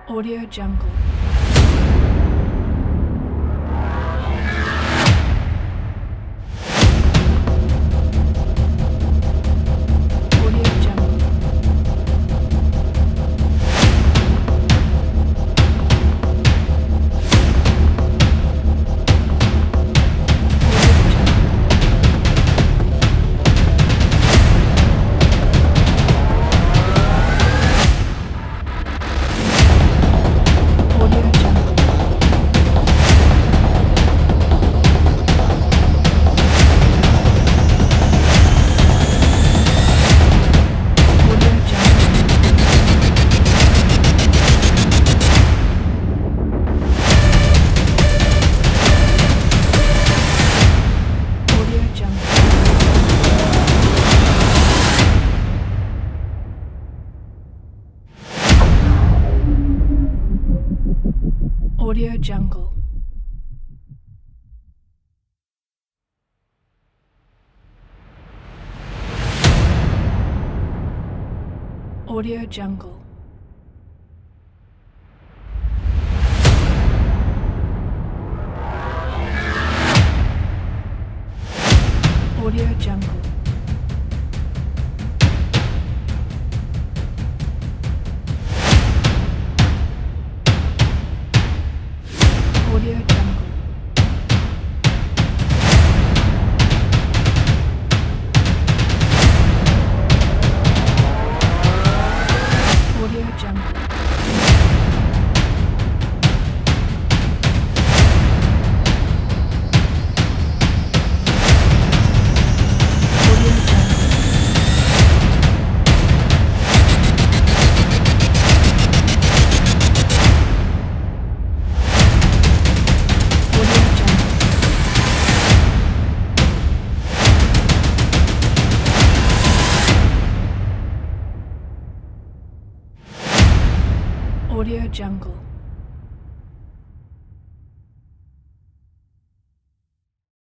Audio Jungle. Audio Jungle. Audio Jungle. Audio Jungle. Audio Jungle. Audio Jungle. Audio Jungle. Audio Jungle. Audio Jungle. Audio Jungle. Audio Jungle. Audio Jungle. Audio Jungle.